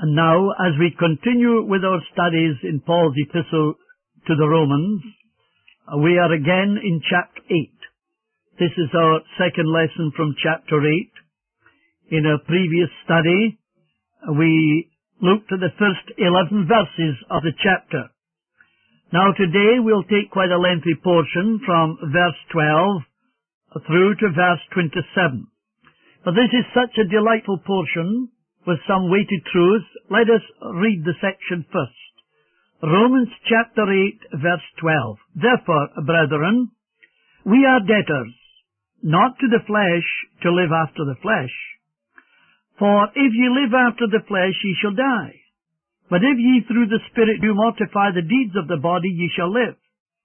And now, as we continue with our studies in Paul's epistle to the Romans, we are again in chapter 8. This is our second lesson from chapter 8. In a previous study, we looked at the first 11 verses of the chapter. Now today we'll take quite a lengthy portion from verse 12 through to verse 27. But this is such a delightful portion with some weighty truths. Let us read the section first. Romans chapter 8, verse 12. Therefore, brethren, we are debtors, not to the flesh, to live after the flesh. For if ye live after the flesh, ye shall die. But if ye through the Spirit do mortify the deeds of the body, ye shall live.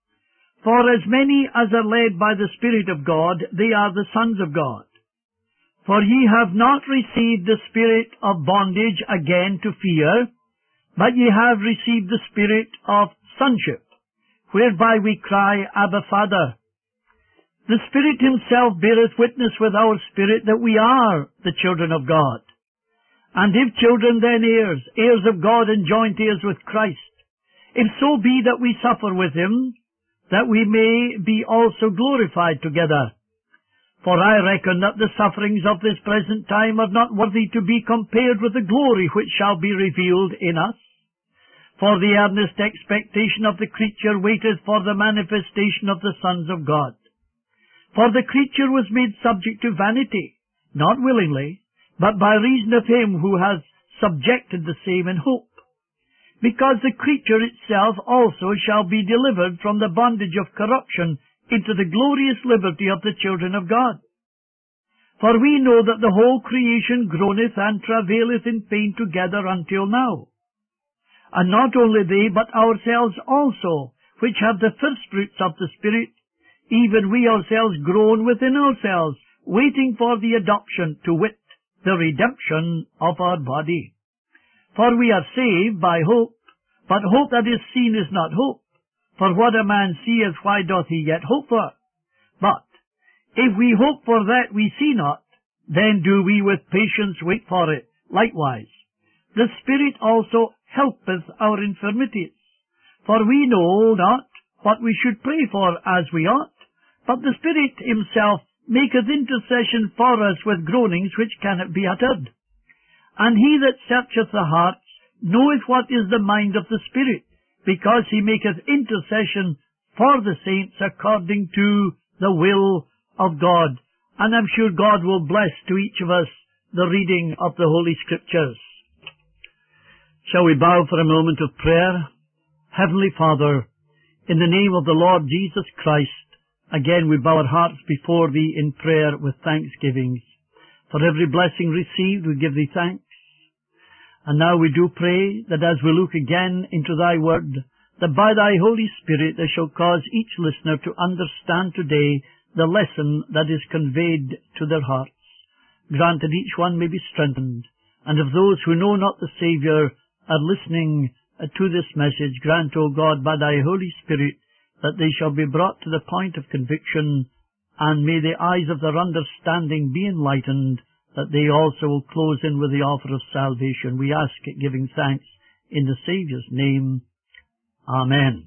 For as many as are led by the Spirit of God, they are the sons of God. For ye have not received the spirit of bondage again to fear, but ye have received the spirit of sonship, whereby we cry, Abba, Father. The Spirit himself beareth witness with our spirit that we are the children of God. And if children, then heirs, heirs of God and joint heirs with Christ, if so be that we suffer with him, that we may be also glorified together. For I reckon that the sufferings of this present time are not worthy to be compared with the glory which shall be revealed in us. For the earnest expectation of the creature waiteth for the manifestation of the sons of God. For the creature was made subject to vanity, not willingly, but by reason of him who has subjected the same in hope. Because the creature itself also shall be delivered from the bondage of corruption into the glorious liberty of the children of God. For we know that the whole creation groaneth and travaileth in pain together until now. And not only they, but ourselves also, which have the first fruits of the Spirit, even we ourselves groan within ourselves, waiting for the adoption, to wit, the redemption of our body. For we are saved by hope, but hope that is seen is not hope. For what a man seeth, why doth he yet hope for? But if we hope for that we see not, then do we with patience wait for it. Likewise, the Spirit also helpeth our infirmities. For we know not what we should pray for as we ought, but the Spirit himself maketh intercession for us with groanings which cannot be uttered. And he that searcheth the hearts knoweth what is the mind of the Spirit, because he maketh intercession for the saints according to the will of God. And I'm sure God will bless to each of us the reading of the Holy Scriptures. Shall we bow for a moment of prayer? Heavenly Father, in the name of the Lord Jesus Christ, again we bow our hearts before Thee in prayer with thanksgivings. For every blessing received we give Thee thanks. And now we do pray that as we look again into Thy Word, that by Thy Holy Spirit Thou shalt cause each listener to understand today the lesson that is conveyed to their hearts. Grant that each one may be strengthened, and of those who know not the Saviour are listening to this message, grant, O God, by Thy Holy Spirit, that they shall be brought to the point of conviction, and may the eyes of their understanding be enlightened, that they also will close in with the offer of salvation. We ask it giving thanks in the Saviour's name. Amen.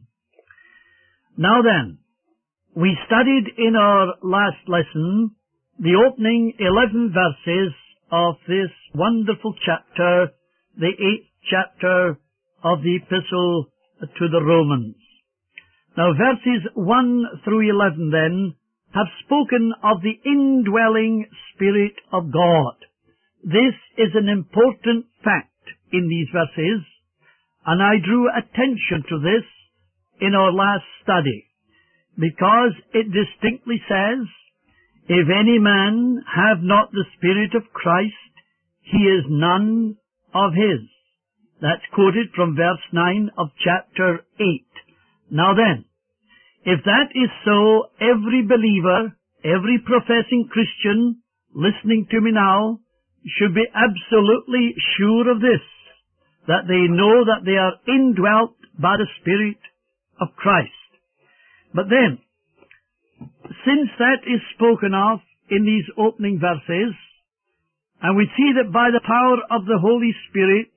Now then, we studied in our last lesson the opening 11 verses of this wonderful chapter, the 8th chapter of the Epistle to the Romans. Now verses 1 through 11 then have spoken of the indwelling Spirit of God. This is an important fact in these verses, and I drew attention to this in our last study, because it distinctly says, if any man have not the Spirit of Christ, he is none of his. That's quoted from verse 9 of chapter 8. Now then, if that is so, every believer, every professing Christian listening to me now should be absolutely sure of this, that they know that they are indwelt by the Spirit of Christ. But then, since that is spoken of in these opening verses, and we see that by the power of the Holy Spirit,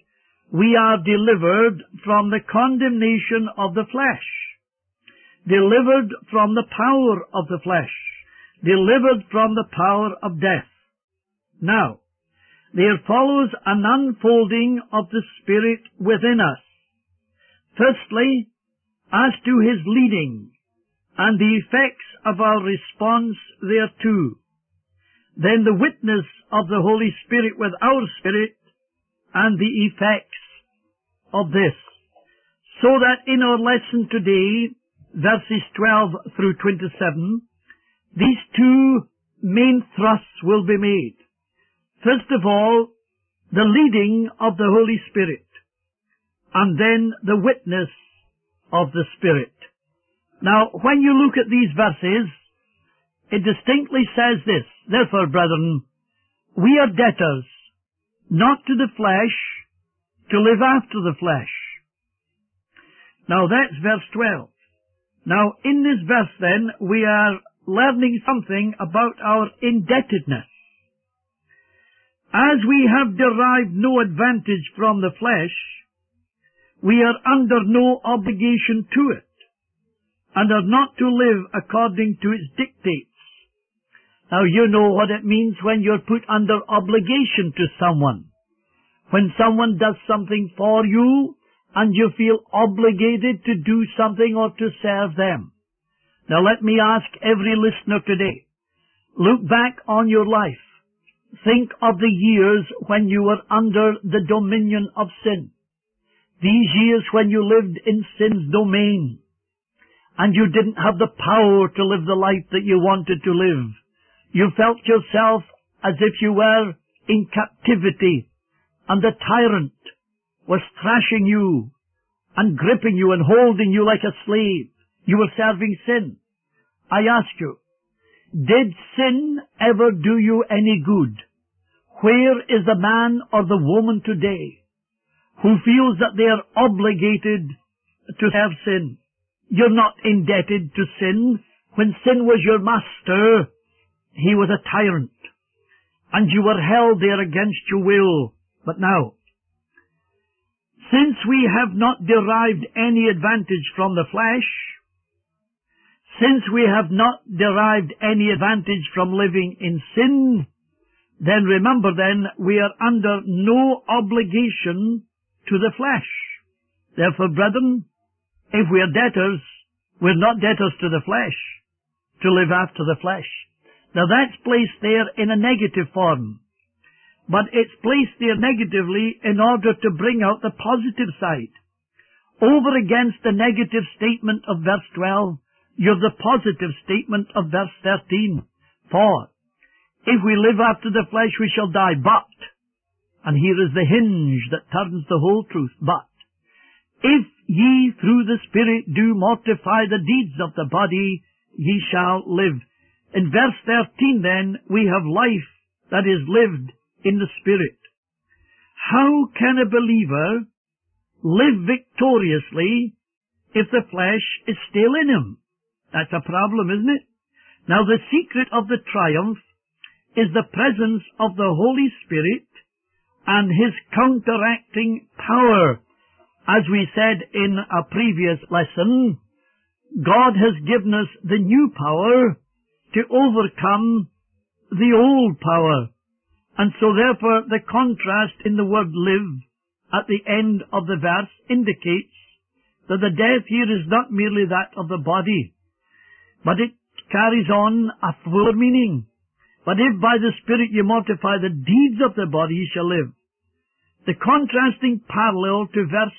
we are delivered from the condemnation of the flesh, delivered from the power of the flesh, delivered from the power of death. Now, there follows an unfolding of the Spirit within us. Firstly, as to His leading and the effects of our response thereto. Then the witness of the Holy Spirit with our spirit and the effects of this. So that in our lesson today, verses 12 through 27, these two main thrusts will be made. First of all, the leading of the Holy Spirit, and then the witness of the Spirit. Now, when you look at these verses, it distinctly says this: Therefore, brethren, we are debtors, not to the flesh, to live after the flesh. Now, that's verse 12. Now, in this verse, then, we are learning something about our indebtedness. As we have derived no advantage from the flesh, we are under no obligation to it, and are not to live according to its dictates. Now, you know what it means when you're put under obligation to someone. When someone does something for you, and you feel obligated to do something or to serve them. Now, let me ask every listener today, look back on your life. Think of the years when you were under the dominion of sin. These years when you lived in sin's domain, and you didn't have the power to live the life that you wanted to live. You felt yourself as if you were in captivity, and the tyrant was thrashing you and gripping you and holding you like a slave. You were serving sin. I ask you, did sin ever do you any good? Where is the man or the woman today who feels that they are obligated to serve sin? You're not indebted to sin. When sin was your master, he was a tyrant, and you were held there against your will. But now, since we have not derived any advantage from the flesh, since we have not derived any advantage from living in sin, then remember then, we are under no obligation to the flesh. Therefore, brethren, if we are debtors, we're not debtors to the flesh, to live after the flesh. Now that's placed there in a negative form, but it's placed there negatively in order to bring out the positive side. Over against the negative statement of verse 12, you have the positive statement of verse 13. For, if we live after the flesh, we shall die, but, and here is the hinge that turns the whole truth, but, if ye through the Spirit do mortify the deeds of the body, ye shall live. In verse 13 then, we have life that is lived in the Spirit. How can a believer live victoriously if the flesh is still in him? That's a problem, isn't it? Now the secret of the triumph is the presence of the Holy Spirit and His counteracting power. As we said in a previous lesson, God has given us the new power to overcome the old power. And so therefore the contrast in the word live at the end of the verse indicates that the death here is not merely that of the body, but it carries on a fuller meaning. But if by the Spirit you mortify the deeds of the body, ye shall live. The contrasting parallel to verse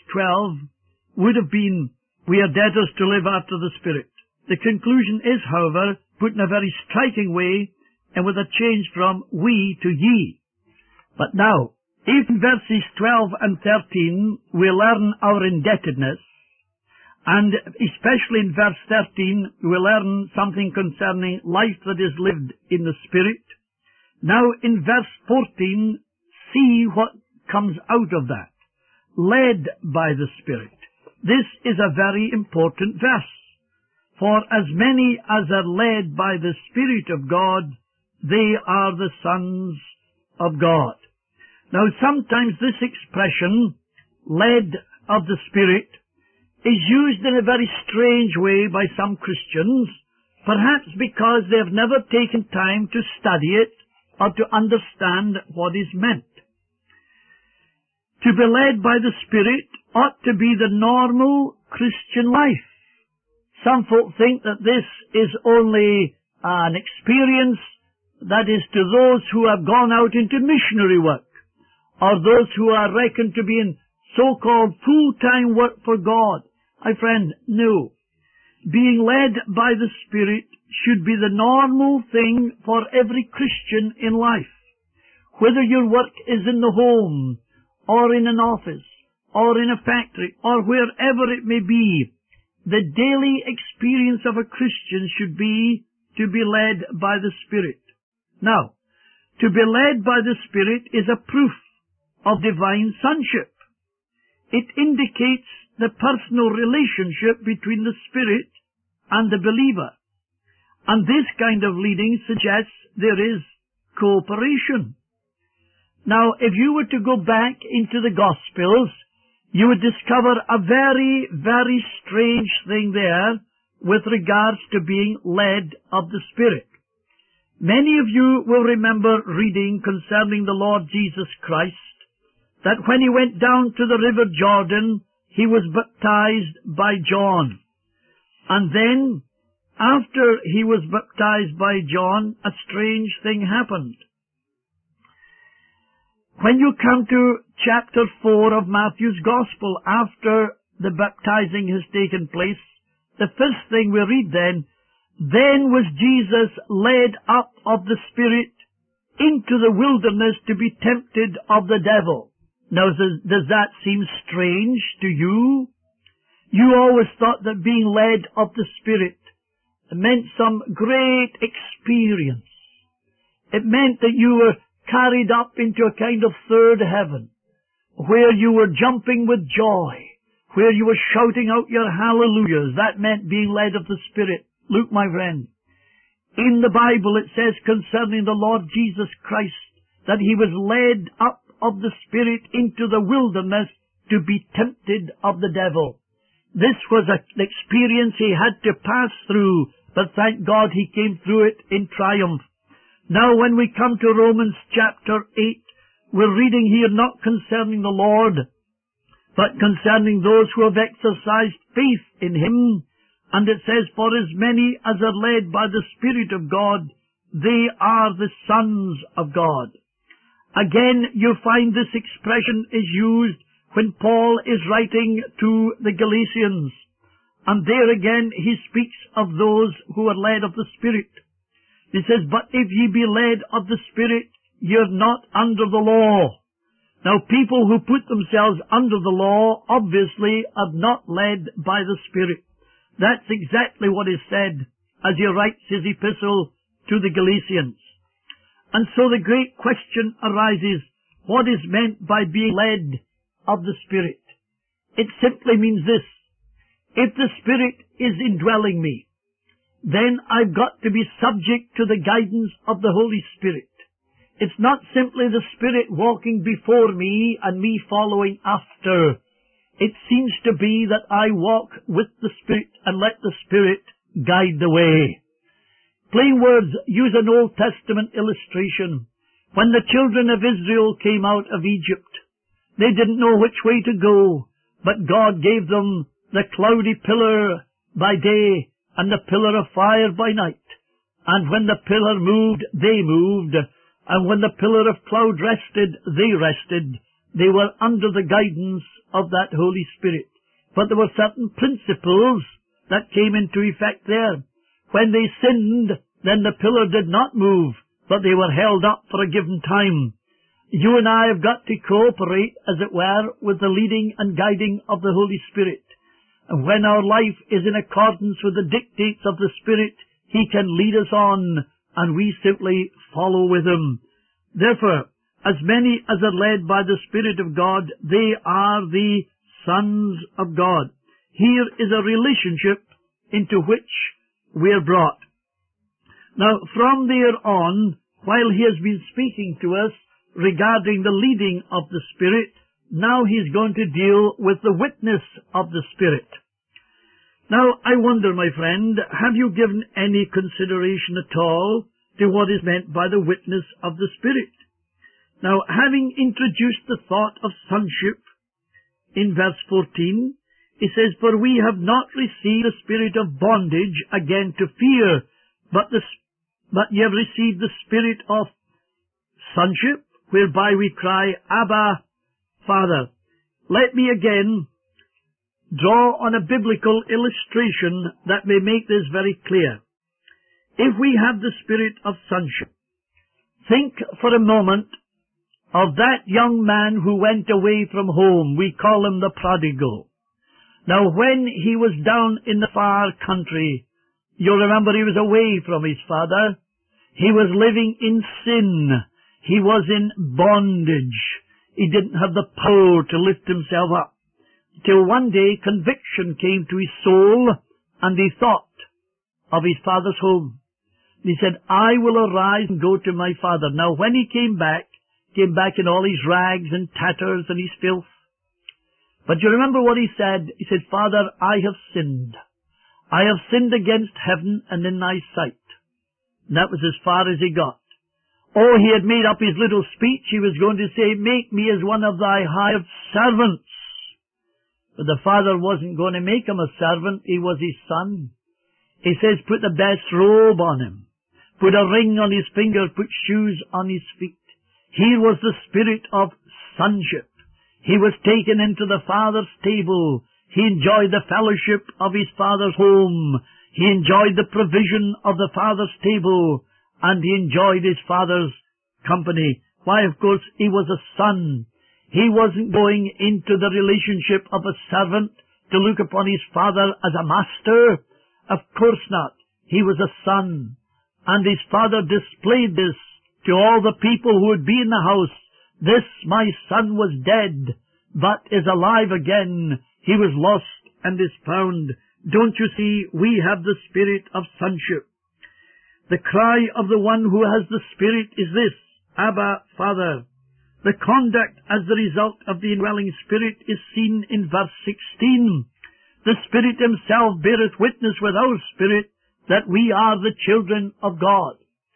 12 would have been, we are debtors to live after the Spirit. The conclusion is, however, put in a very striking way, and with a change from we to ye. But now, if in verses 12 and 13 we learn our indebtedness, and especially in verse 13 we learn something concerning life that is lived in the Spirit, now in verse 14, see what comes out of that. Led by the Spirit. This is a very important verse. For as many as are led by the Spirit of God, they are the sons of God. Now sometimes this expression, led of the Spirit, is used in a very strange way by some Christians, perhaps because they have never taken time to study it or to understand what is meant. To be led by the Spirit ought to be the normal Christian life. Some folk think that this is only an experience that is to those who have gone out into missionary work, or those who are reckoned to be in so-called full-time work for God. My friend, no. Being led by the Spirit should be the normal thing for every Christian in life. Whether your work is in the home, or in an office, or in a factory, or wherever it may be, the daily experience of a Christian should be to be led by the Spirit. Now, to be led by the Spirit is a proof of divine sonship. It indicates the personal relationship between the Spirit and the believer. And this kind of leading suggests there is cooperation. Now, if you were to go back into the Gospels, you would discover a very, very strange thing there with regards to being led of the Spirit. Many of you will remember reading concerning the Lord Jesus Christ, that when he went down to the river Jordan, he was baptized by John. And then, after he was baptized by John, a strange thing happened. When you come to chapter 4 of Matthew's Gospel, after the baptizing has taken place, the first thing we read then was Jesus led up of the Spirit into the wilderness to be tempted of the devil. Now, does that seem strange to you? You always thought that being led of the Spirit meant some great experience. It meant that you were carried up into a kind of third heaven, where you were jumping with joy, where you were shouting out your hallelujahs. That meant being led of the Spirit. Look, my friend, in the Bible it says concerning the Lord Jesus Christ that he was led up of the Spirit into the wilderness to be tempted of the devil. This was an experience he had to pass through, but thank God he came through it in triumph. Now when we come to Romans chapter 8, we're reading here not concerning the Lord, but concerning those who have exercised faith in him. And it says, for as many as are led by the Spirit of God, they are the sons of God. Again, you find this expression is used when Paul is writing to the Galatians. And there again he speaks of those who are led of the Spirit. He says, but if ye be led of the Spirit, you're not under the law. Now, people who put themselves under the law obviously are not led by the Spirit. That's exactly what is said as he writes his epistle to the Galatians. And so the great question arises, what is meant by being led of the Spirit? It simply means this: if the Spirit is indwelling me, then I've got to be subject to the guidance of the Holy Spirit. It's not simply the Spirit walking before me and me following after. It seems to be that I walk with the Spirit and let the Spirit guide the way. Plain words, use an Old Testament illustration. When the children of Israel came out of Egypt, they didn't know which way to go, but God gave them the cloudy pillar by day and the pillar of fire by night. And when the pillar moved, they moved, and when the pillar of cloud rested, they rested. They were under the guidance of that Holy Spirit. But there were certain principles that came into effect there. When they sinned, then the pillar did not move, but they were held up for a given time. You and I have got to cooperate, as it were, with the leading and guiding of the Holy Spirit. And when our life is in accordance with the dictates of the Spirit, he can lead us on, and we simply follow with him. Therefore, as many as are led by the Spirit of God, they are the sons of God. Here is a relationship into which we are brought. Now, from there on, while he has been speaking to us regarding the leading of the Spirit, now he's going to deal with the witness of the Spirit. Now, I wonder, my friend, have you given any consideration at all to what is meant by the witness of the Spirit? Now, having introduced the thought of sonship in verse 14, it says, "For we have not received the spirit of bondage again to fear, but ye have received the spirit of sonship, whereby we cry, Abba, Father." Let me again draw on a biblical illustration that may make this very clear. If we have the spirit of sonship, think for a moment of that young man who went away from home. We call him the prodigal. Now, when he was down in the far country, you'll remember he was away from his father. He was living in sin. He was in bondage. He didn't have the power to lift himself up. Till one day conviction came to his soul, and he thought of his father's home. He said, "I will arise and go to my father." Now, when he came back in all his rags and tatters and his filth. But you remember what he said? He said, "Father, I have sinned. I have sinned against heaven and in thy sight." And that was as far as he got. Oh, he had made up his little speech. He was going to say, "Make me as one of thy hired servants." But the father wasn't going to make him a servant. He was his son. He says, "Put the best robe on him. Put a ring on his finger. Put shoes on his feet." Here was the spirit of sonship. He was taken into the Father's table. He enjoyed the fellowship of his Father's home. He enjoyed the provision of the Father's table. And he enjoyed his Father's company. Why, of course, he was a son. He wasn't going into the relationship of a servant to look upon his father as a master. Of course not. He was a son. And his father displayed this to all the people who would be in the house. "This my son was dead, but is alive again. He was lost and is found." Don't you see, we have the spirit of sonship. The cry of the one who has the Spirit is this, "Abba, Father." The conduct as the result of the indwelling Spirit is seen in verse 16. "The Spirit himself beareth witness with our spirit that we are the children of God."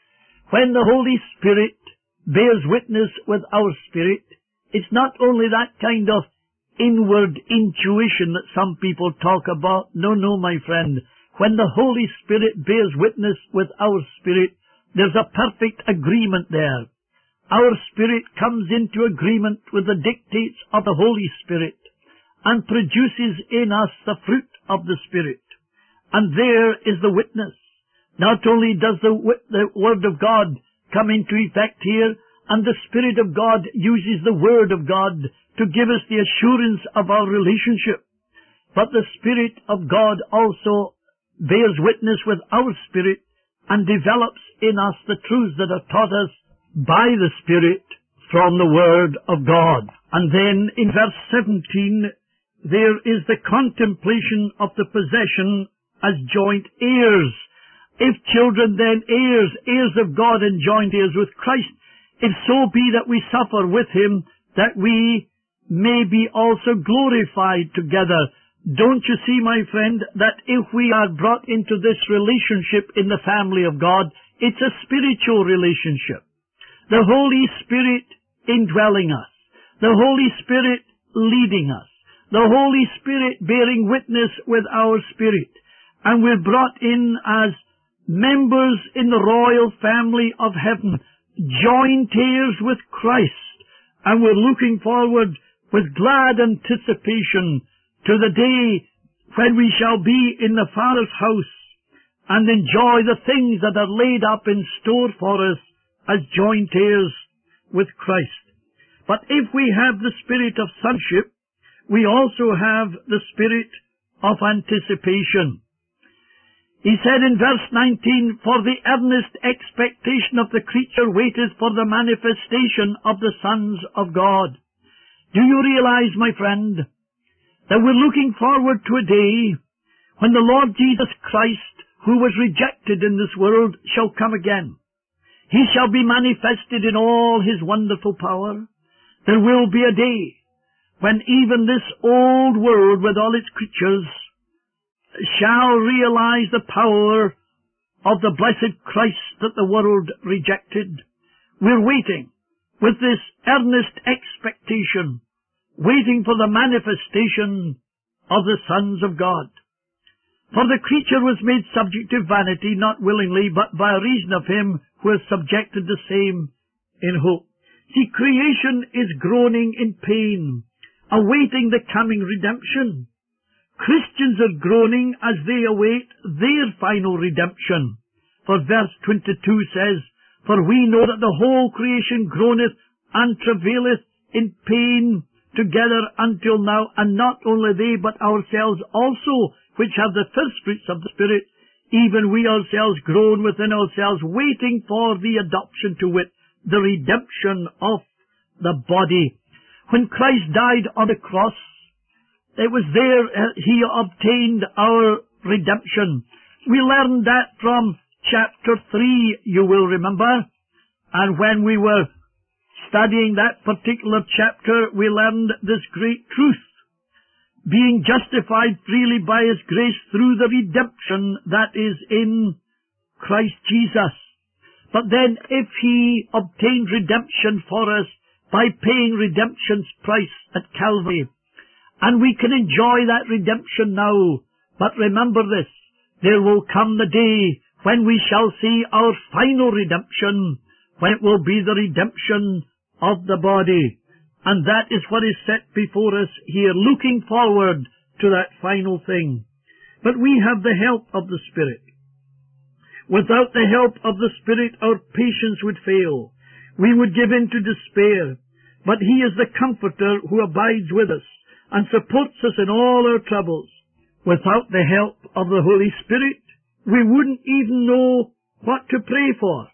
When the Holy Spirit bears witness with our spirit, it's not only that kind of inward intuition that some people talk about. No, my friend. When the Holy Spirit bears witness with our spirit, there's a perfect agreement there. Our spirit comes into agreement with the dictates of the Holy Spirit and produces in us the fruit of the Spirit. And there is the witness. Not only does the Word of God come into effect here, and the Spirit of God uses the Word of God to give us the assurance of our relationship, but the Spirit of God also bears witness with our spirit and develops in us the truths that are taught us by the Spirit from the Word of God. And then in verse 17, there is the contemplation of the possession as joint heirs. If children, then heirs, heirs of God and joint heirs with Christ, if so be that we suffer with him, that we may be also glorified together. Don't you see, my friend, that if we are brought into this relationship in the family of God, it's a spiritual relationship. The Holy Spirit indwelling us, the Holy Spirit leading us, the Holy Spirit bearing witness with our spirit, and we're brought in as members in the royal family of heaven, joint heirs with Christ, and we're looking forward with glad anticipation to the day when we shall be in the Father's house and enjoy the things that are laid up in store for us as joint heirs with Christ. But if we have the spirit of sonship, we also have the spirit of anticipation. He said in verse 19, "For the earnest expectation of the creature waiteth for the manifestation of the sons of God." Do you realize, my friend, that we're looking forward to a day when the Lord Jesus Christ, who was rejected in this world, shall come again? He shall be manifested in all his wonderful power. There will be a day when even this old world with all its creatures shall realize the power of the blessed Christ that the world rejected. We're waiting with this earnest expectation, waiting for the manifestation of the sons of God. For the creature was made subject to vanity, not willingly, but by reason of him who has subjected the same in hope. See, creation is groaning in pain, awaiting the coming redemption. Christians are groaning as they await their final redemption. For verse 22 says, For we know that the whole creation groaneth and travaileth in pain together until now, and not only they, but ourselves also, which have the first fruits of the Spirit, even we ourselves groan within ourselves, waiting for the adoption, to wit, the redemption of the body. When Christ died on the cross, it was there he obtained our redemption. We learned that from chapter 3, you will remember. And when we were studying that particular chapter, we learned this great truth. Being justified freely by His grace through the redemption that is in Christ Jesus. But then if He obtained redemption for us by paying redemption's price at Calvary, and we can enjoy that redemption now, but remember this, there will come the day when we shall see our final redemption, when it will be the redemption of the body. And that is what is set before us here, looking forward to that final thing. But we have the help of the Spirit. Without the help of the Spirit, our patience would fail. We would give in to despair. But He is the Comforter who abides with us and supports us in all our troubles. Without the help of the Holy Spirit, we wouldn't even know what to pray for.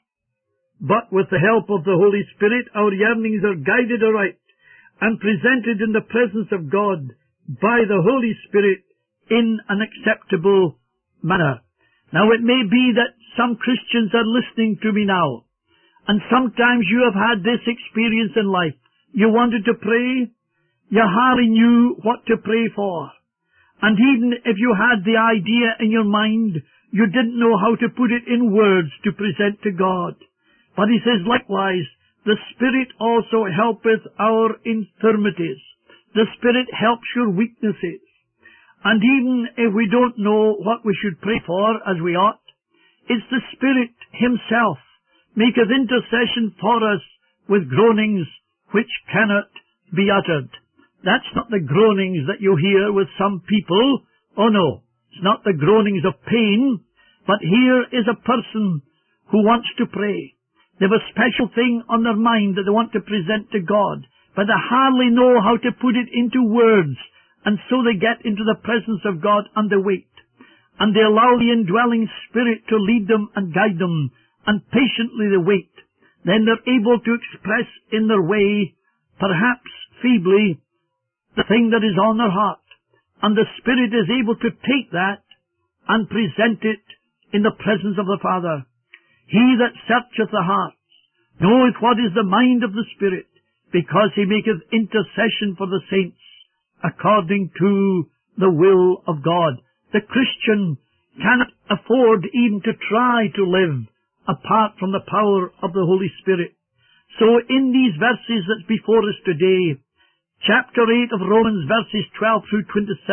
But with the help of the Holy Spirit, our yearnings are guided aright and presented in the presence of God by the Holy Spirit in an acceptable manner. Now it may be that some Christians are listening to me now, and sometimes you have had this experience in life. You wanted to pray, you hardly knew what to pray for. And even if you had the idea in your mind, you didn't know how to put it in words to present to God. But He says, likewise, the Spirit also helpeth our infirmities. The Spirit helps your weaknesses. And even if we don't know what we should pray for as we ought, it's the Spirit Himself maketh intercession for us with groanings which cannot be uttered. That's not the groanings that you hear with some people. Oh no, it's not the groanings of pain, but here is a person who wants to pray. They have a special thing on their mind that they want to present to God, but they hardly know how to put it into words, and so they get into the presence of God and they wait. And they allow the indwelling Spirit to lead them and guide them, and patiently they wait. Then they're able to express in their way, perhaps feebly, the thing that is on their heart. And the Spirit is able to take that and present it in the presence of the Father. He that searcheth the hearts knoweth what is the mind of the Spirit, because He maketh intercession for the saints according to the will of God. The Christian cannot afford even to try to live apart from the power of the Holy Spirit. So in these verses that's before us today, chapter 8 of Romans, verses 12 through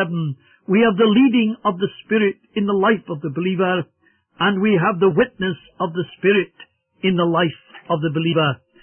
27, we have the leading of the Spirit in the life of the believer, and we have the witness of the Spirit in the life of the believer.